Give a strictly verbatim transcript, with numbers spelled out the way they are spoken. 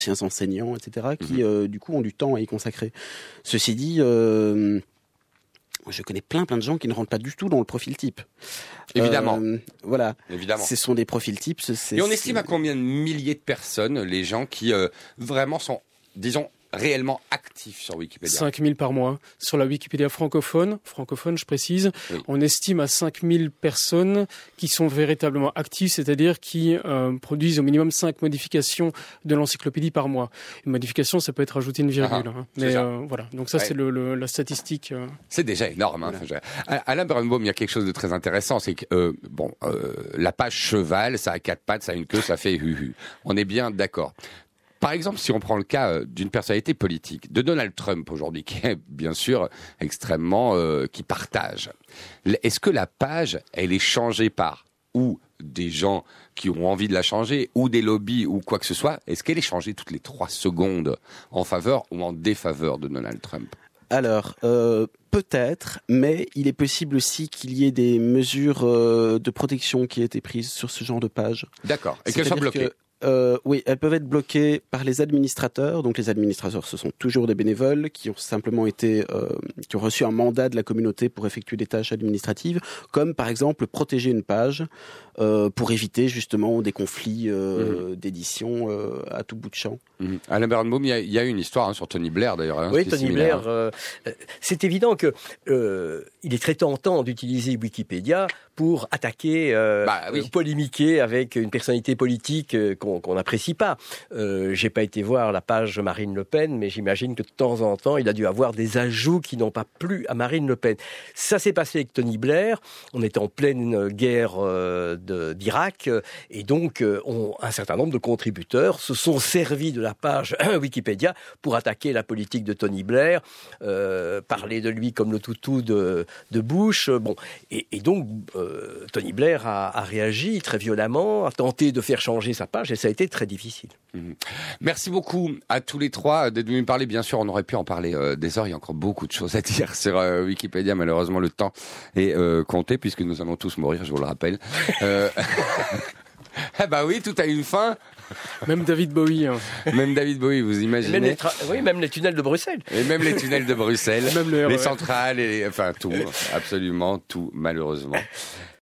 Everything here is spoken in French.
anciens enseignants, et cetera, qui, mmh. euh, du coup, ont du temps à y consacrer. Ceci dit, euh, je connais plein, plein de gens qui ne rentrent pas du tout dans le profil type. Évidemment. Euh, voilà. Évidemment. Ce sont des profils types. C'est, Et on estime à combien de milliers de personnes, les gens qui, euh, vraiment sont, disons, réellement actifs sur Wikipédia? cinq mille par mois. Sur la Wikipédia francophone, francophone je précise, oui. on estime à cinq mille personnes qui sont véritablement actives, c'est-à-dire qui euh, produisent au minimum cinq modifications de l'encyclopédie par mois. Une modification, ça peut être ajouter une virgule. Ah, hein. Mais euh, voilà, donc ça ouais. c'est le, le, la statistique. Euh... C'est déjà énorme. Hein. Voilà. Alain Birnbaum, il y a quelque chose de très intéressant, c'est que euh, bon, euh, la page cheval, ça a quatre pattes, ça a une queue, ça fait hu-hu. On est bien d'accord. Par exemple, si on prend le cas d'une personnalité politique, de Donald Trump aujourd'hui, qui est bien sûr extrêmement, euh, qui partage. Est-ce que la page, elle est changée par ou des gens qui ont envie de la changer, ou des lobbies, ou quoi que ce soit? Est-ce qu'elle est changée toutes les trois secondes en faveur ou en défaveur de Donald Trump? Alors, euh, peut-être, mais il est possible aussi qu'il y ait des mesures euh, de protection qui aient été prises sur ce genre de page. D'accord, et qu'elles soient bloquées. Que Euh, oui, elles peuvent être bloquées par les administrateurs. Donc les administrateurs, ce sont toujours des bénévoles qui ont simplement été, euh, qui ont reçu un mandat de la communauté pour effectuer des tâches administratives, comme par exemple protéger une page euh, pour éviter justement des conflits euh, mmh. d'édition euh, à tout bout de champ. Mmh. Alain Birnbaum, il y a, il y a une histoire hein, sur Tony Blair d'ailleurs. Hein, oui, Tony Blair. Euh, c'est évident que euh, il est très tentant d'utiliser Wikipédia pour attaquer, euh, bah, oui. polémiquer avec une personnalité politique euh, qu'on qu'on n'apprécie pas. Euh, j'ai pas été voir la page Marine Le Pen, mais j'imagine que de temps en temps, il a dû avoir des ajouts qui n'ont pas plu à Marine Le Pen. Ça s'est passé avec Tony Blair. On était en pleine guerre euh, de, d'Irak, et donc euh, on, un certain nombre de contributeurs se sont servis de la page Wikipédia pour attaquer la politique de Tony Blair, euh, parler de lui comme le toutou de, de Bush. Bon, et, et donc euh, Tony Blair a, a réagi très violemment, a tenté de faire changer sa page. Et ça a été très difficile. Mmh. Merci beaucoup à tous les trois d'être venus parler. Bien sûr, on aurait pu en parler euh, des heures. Il y a encore beaucoup de choses à dire sur euh, Wikipédia. Malheureusement, le temps est euh, compté puisque nous allons tous mourir, je vous le rappelle. euh... Ah bah oui, tout a une fin. Même David Bowie. Hein. Même David Bowie, vous imaginez. Même les tra- oui, même les tunnels de Bruxelles. Et même les tunnels de Bruxelles. Même le les centrales, et, enfin tout, absolument tout, malheureusement.